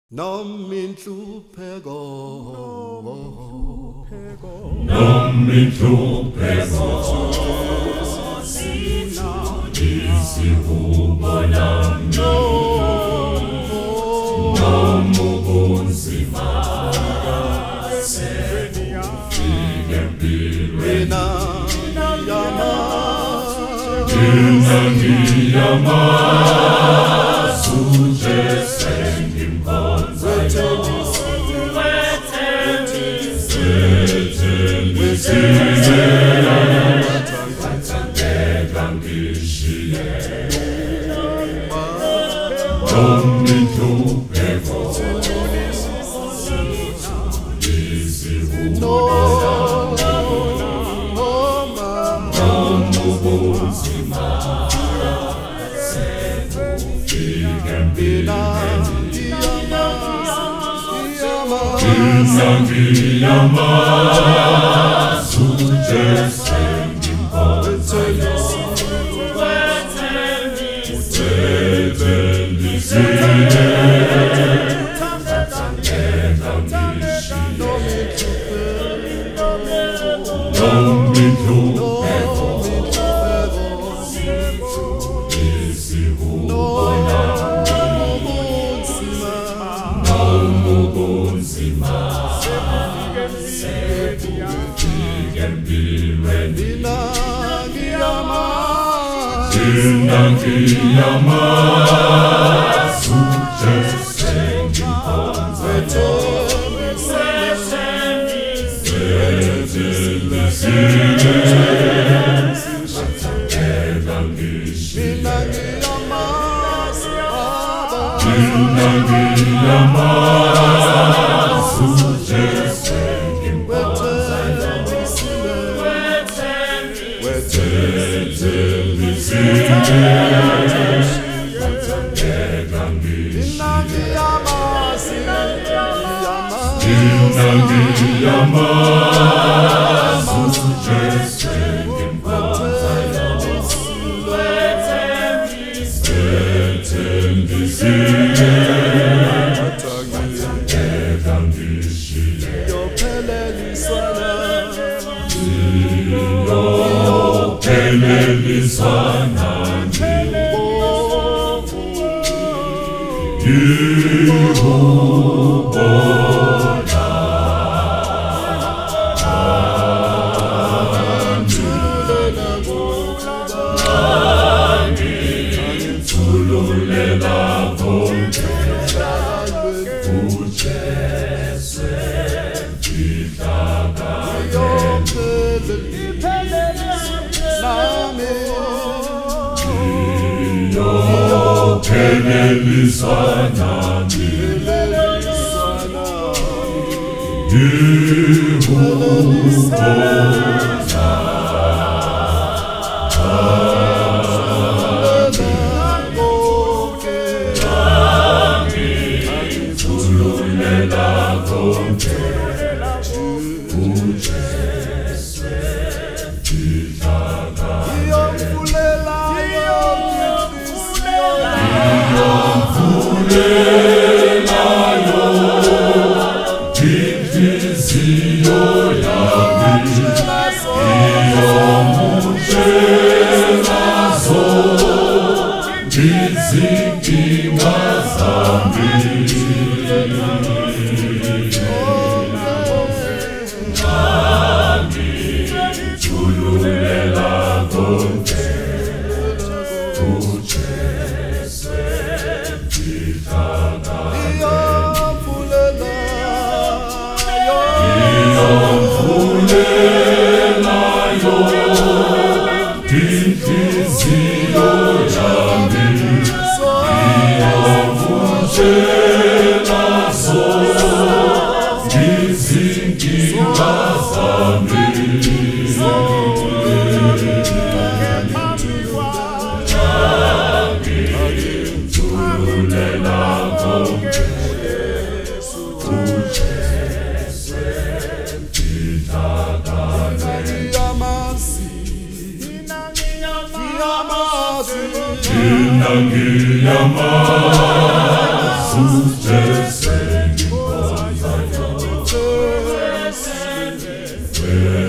nami inhlupheko isihubo lami noma ubunzima sefike empilweni ngiyamazi uJesu engimkhonzayo wathandeka ngishiye noma inhlupheko isihubo ubunzima sefike empilweni ngiyamazi uJesu engimkhonzayo wathandeka ngishiye noma inhlupheko isihubo noma ubunzima sefike empilweni ngiyamazi uJesu engimkhonzayo wathandeka ngishiye ngiyamazi uJesu engimkhonzayo wathandeka ngishiye ngiyamazi uJesu engimkhonzayo wathandeka ngishiye yophelelisa nani yihubona ngithululela konke uJesu yophelelisa nani yihubona ngithululela konke uJesu iyomvulelayo inhliziyo yami iyomutshelazo izinkinga zami ngithululela konke uJesu iyomvulelayo inhliziyo yami iyomutshelazo izinkinga zami ngithululela konke uJesu ngiyamazi uJesu where